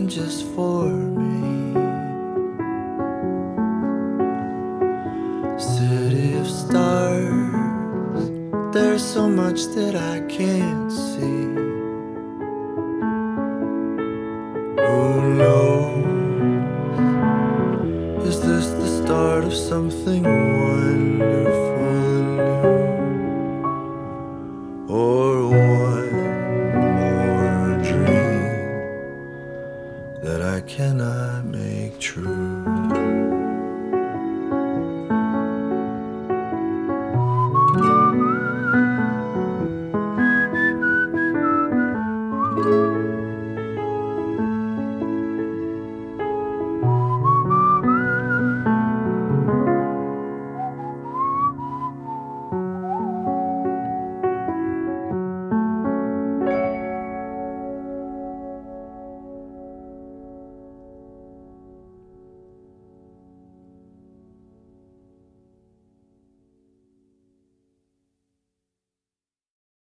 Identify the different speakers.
Speaker 1: something just for me. City of stars, there's so much that I can't see. Who knows? Is this the start of something wonderful and new? Or one more dream that I cannot make true?